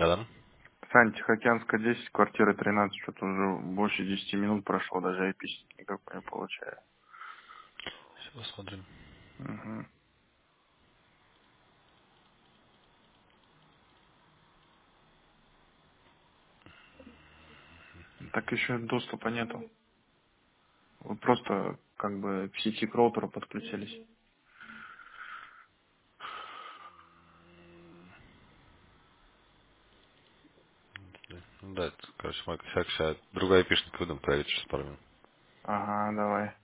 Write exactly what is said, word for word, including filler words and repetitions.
Да-да. Сань, Тихоокеанская десять, квартира тринадцать, что-то уже больше десяти минут прошло, даже ай пи никакой не получаю. Сейчас посмотрим. Угу. Так еще доступа нету. Вы просто как бы к сети к роутеру подключились. Ну да, это, короче, мой косяк. Сейчас другой айпишник выдам, проверить, что с парнем. Ага, давай.